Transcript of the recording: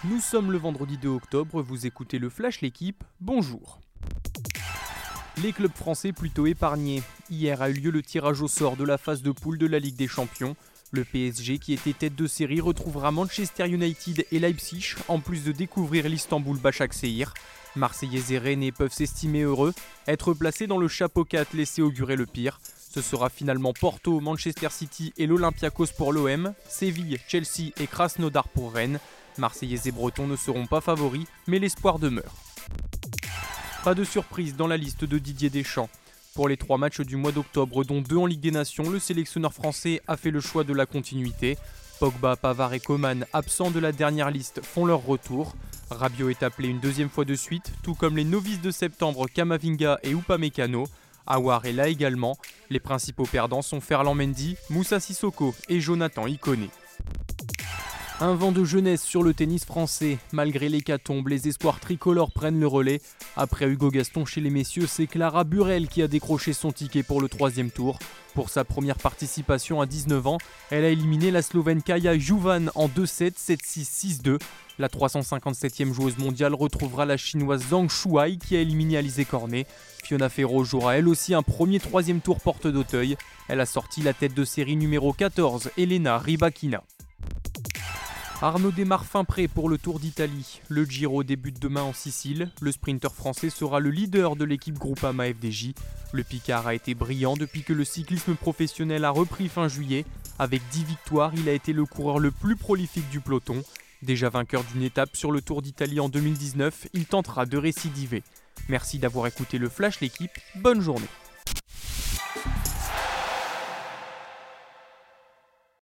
Nous sommes le vendredi 2 octobre, vous écoutez le Flash L'équipe, bonjour. Les clubs français plutôt épargnés. Hier a eu lieu le tirage au sort de la phase de poule de la Ligue des Champions. Le PSG, qui était tête de série, retrouvera Manchester United et Leipzig, en plus de découvrir l'Istanbul Başakşehir. Marseillais et Rennais peuvent s'estimer heureux. Être placés dans le chapeau 4 laissait augurer le pire. Ce sera finalement Porto, Manchester City et l'Olympiakos pour l'OM, Séville, Chelsea et Krasnodar pour Rennes. Marseillais et Bretons ne seront pas favoris, mais l'espoir demeure. Pas de surprise dans la liste de Didier Deschamps. Pour les 3 matchs du mois d'octobre, dont 2 en Ligue des Nations, le sélectionneur français a fait le choix de la continuité. Pogba, Pavard et Coman, absents de la dernière liste, font leur retour. Rabiot est appelé une 2e fois de suite, tout comme les novices de septembre Camavinga et Upamecano. Aouar est là également. Les principaux perdants sont Ferland Mendy, Moussa Sissoko et Jonathan Iconé. Un vent de jeunesse sur le tennis français. Malgré l'hécatombe, les espoirs tricolores prennent le relais. Après Hugo Gaston chez les messieurs, c'est Clara Burel qui a décroché son ticket pour le 3e tour. Pour sa première participation à 19 ans, elle a éliminé la Slovène Kaja Juvan en 2-7, 7-6, 6-2. La 357e joueuse mondiale retrouvera la chinoise Zhang Shuai qui a éliminé Alizé Cornet. Fiona Ferro jouera elle aussi un premier 3e tour porte d'Auteuil. Elle a sorti la tête de série numéro 14, Elena Rybakina. Arnaud démarre fin prêt pour le Tour d'Italie. Le Giro débute demain en Sicile. Le sprinter français sera le leader de l'équipe Groupama FDJ. Le Picard a été brillant depuis que le cyclisme professionnel a repris fin juillet. Avec 10 victoires, il a été le coureur le plus prolifique du peloton. Déjà vainqueur d'une étape sur le Tour d'Italie en 2019, il tentera de récidiver. Merci d'avoir écouté le Flash L'équipe, bonne journée.